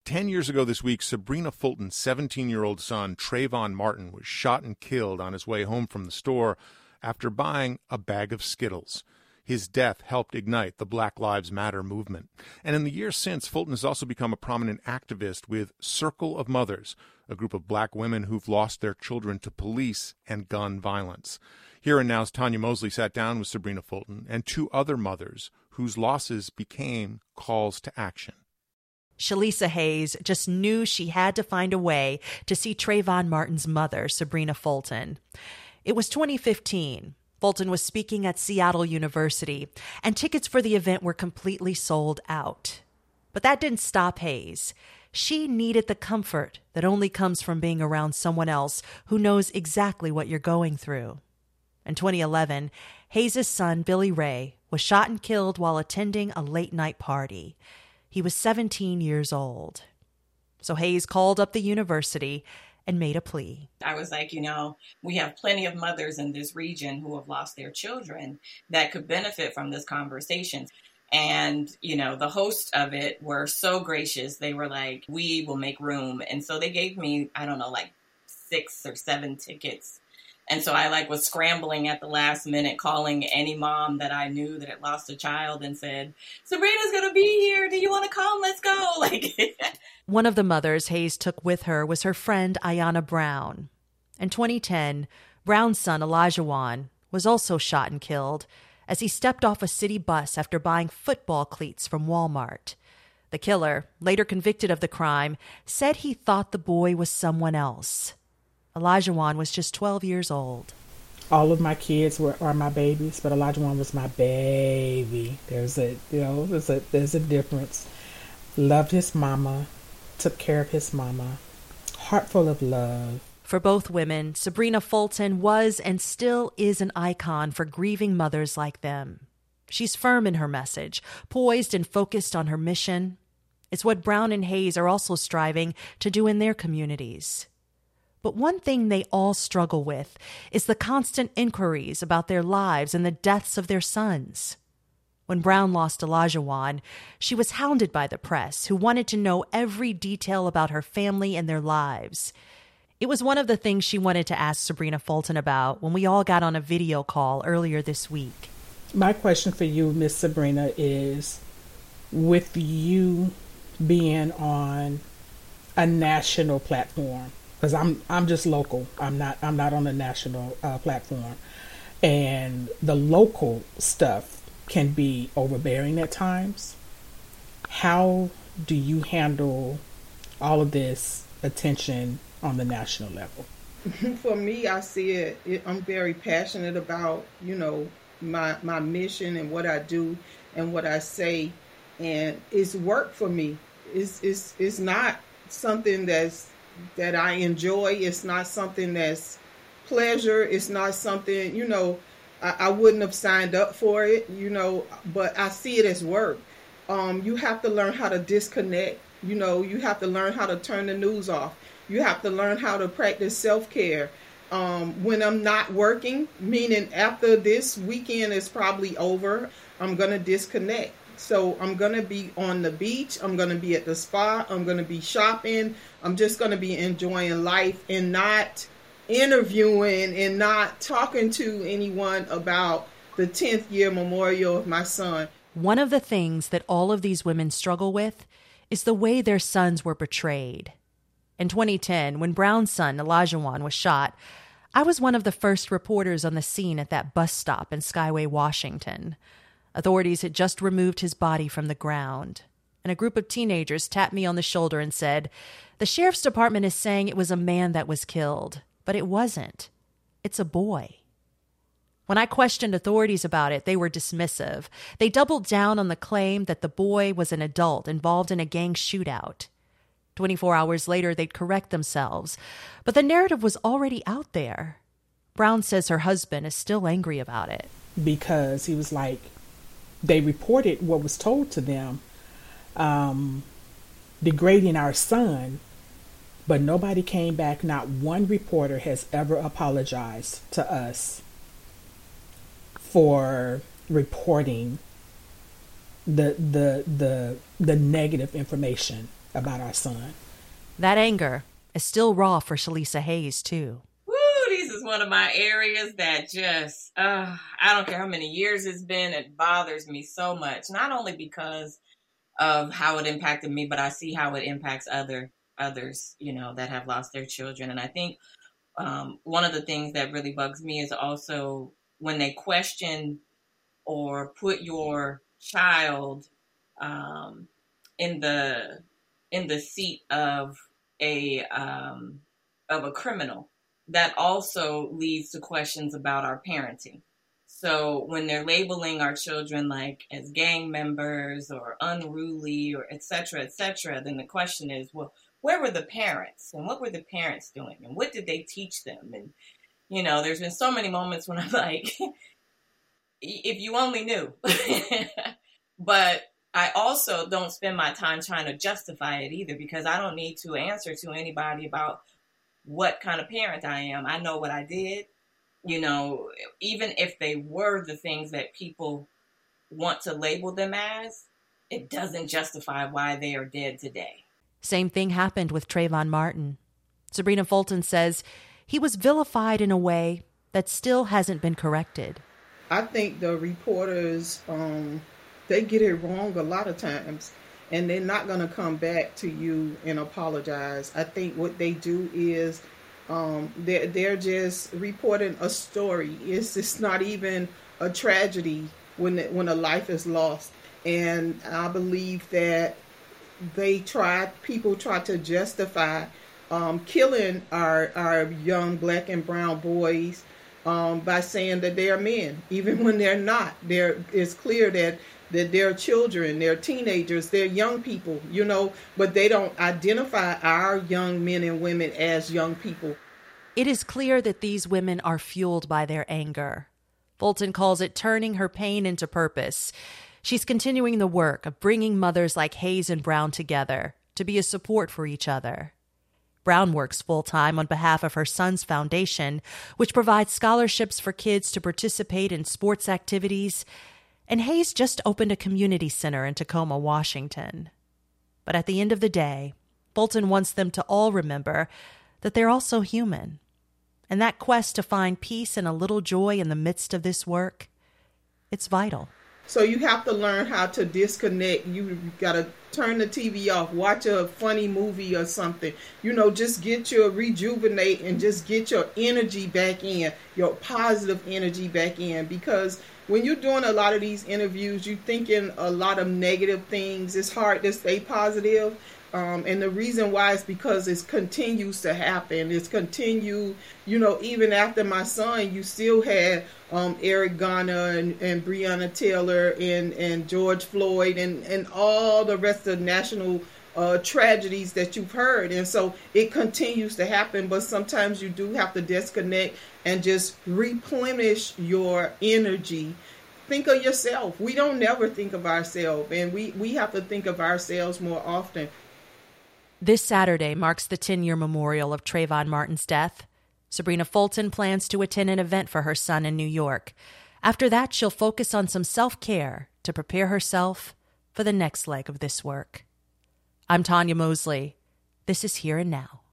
10 years ago this week, Sabrina Fulton's 17-year-old son, Trayvon Martin, was shot and killed on his way home from the store after buying a bag of Skittles. His death helped ignite the Black Lives Matter movement. And in the years since, Fulton has also become a prominent activist with Circle of Mothers, a group of black women who've lost their children to police and gun violence. Here and Now's Tanya Mosley sat down with Sabrina Fulton and two other mothers whose losses became calls to action. Shalisa Hayes just knew she had to find a way to see Trayvon Martin's mother, Sabrina Fulton. It was 2015. Fulton was speaking at Seattle University, and tickets for the event were completely sold out. But that didn't stop Hayes. She needed the comfort that only comes from being around someone else who knows exactly what you're going through. In 2011, Hayes' son, Billy Ray, was shot and killed while attending a late-night party. He was 17 years old. So Hayes called up the university and made a plea. I was like, we have plenty of mothers in this region who have lost their children that could benefit from this conversation. And, the hosts of it were so gracious. They were like, we will make room. And so they gave me, 6 or 7 tickets. And so I was scrambling at the last minute, calling any mom that I knew that had lost a child and said, Sabrina's going to be here. Do you want to come? Let's go. One of the mothers Hayes took with her was her friend Ayanna Brown. In 2010, Brown's son Elijah was also shot and killed as he stepped off a city bus after buying football cleats from Walmart. The killer, later convicted of the crime, said he thought the boy was someone else. Elijah was just 12 years old. All of my kids are my babies, but Elijah was my baby. There's a difference. Loved his mama, took care of his mama, heart full of love. For both women, Sabrina Fulton was and still is an icon for grieving mothers like them. She's firm in her message, poised and focused on her mission. It's what Brown and Hayes are also striving to do in their communities. But one thing they all struggle with is the constant inquiries about their lives and the deaths of their sons. When Brown lost Elijah, she was hounded by the press, who wanted to know every detail about her family and their lives. It was one of the things she wanted to ask Sabrina Fulton about when we all got on a video call earlier this week. My question for you, Miss Sabrina, is with you being on a national platform, because I'm just local. I'm not on a national platform, and the local stuff can be overbearing at times. How do you handle all of this attention on the national level? For me, I see it. I'm very passionate about my mission and what I do and what I say, and it's work for me. It's not something that I enjoy. It's not something that's pleasure. It's not something, I wouldn't have signed up for it, but I see it as work. You have to learn how to disconnect. You have to learn how to turn the news off. You have to learn how to practice self-care. When I'm not working, meaning after this weekend is probably over, I'm going to disconnect. So I'm going to be on the beach. I'm going to be at the spa. I'm going to be shopping. I'm just going to be enjoying life and not interviewing and not talking to anyone about the 10th year memorial of my son. One of the things that all of these women struggle with is the way their sons were portrayed. In 2010, when Brown's son, Elijah was shot, I was one of the first reporters on the scene at that bus stop in Skyway, Washington. Authorities had just removed his body from the ground, and a group of teenagers tapped me on the shoulder and said, "The sheriff's department is saying it was a man that was killed, but it wasn't. It's a boy." When I questioned authorities about it, they were dismissive. They doubled down on the claim that the boy was an adult involved in a gang shootout. 24 hours later, they'd correct themselves, but the narrative was already out there. Brown says her husband is still angry about it. Because he was like, they reported what was told to them, degrading our son, but nobody came back. Not one reporter has ever apologized to us for reporting the negative information about our son. That anger is still raw for Shalisa Hayes, too. Woo, this is one of my areas that just, I don't care how many years it's been, it bothers me so much. Not only because of how it impacted me, but I see how it impacts others, that have lost their children. And I think one of the things that really bugs me is also when they question or put your child in the seat of a criminal. That also leads to questions about our parenting. So when they're labeling our children like as gang members or unruly or et cetera, then the question is, well, where were the parents and what were the parents doing and what did they teach them? And, there's been so many moments when I'm like, if you only knew. But I also don't spend my time trying to justify it either, because I don't need to answer to anybody about what kind of parent I am. I know what I did. Even if they were the things that people want to label them as, it doesn't justify why they are dead today. Same thing happened with Trayvon Martin. Sabrina Fulton says he was vilified in a way that still hasn't been corrected. I think the reporters, they get it wrong a lot of times, and they're not going to come back to you and apologize. I think what they do is they're just reporting a story. It's not even a tragedy when a life is lost. And I believe that people try to justify killing our young black and brown boys by saying that they are men, even when they're not. It's clear that they're children, they're teenagers, they're young people, but they don't identify our young men and women as young people. It is clear that these women are fueled by their anger. Fulton calls it turning her pain into purpose. She's continuing the work of bringing mothers like Hayes and Brown together to be a support for each other. Brown works full-time on behalf of her son's foundation, which provides scholarships for kids to participate in sports activities. And Hayes just opened a community center in Tacoma, Washington. But at the end of the day, Fulton wants them to all remember that they're also human. And that quest to find peace and a little joy in the midst of this work, it's vital. So you have to learn how to disconnect. You got to turn the TV off, watch a funny movie or something. Just rejuvenate and just get your energy back in, your positive energy back in. Because when you're doing a lot of these interviews, you're thinking a lot of negative things. It's hard to stay positive. And the reason why is because it continues to happen. It's continued, even after my son, you still had Eric Garner and Breonna Taylor and George Floyd and all the rest of the national tragedies that you've heard. And so it continues to happen, but sometimes you do have to disconnect and just replenish your energy. Think of yourself. We don't never think of ourselves, and we have to think of ourselves more often. This Saturday marks the 10-year memorial of Trayvon Martin's death. Sabrina Fulton plans to attend an event for her son in New York. After that, she'll focus on some self-care to prepare herself for the next leg of this work. I'm Tanya Mosley. This is Here and Now.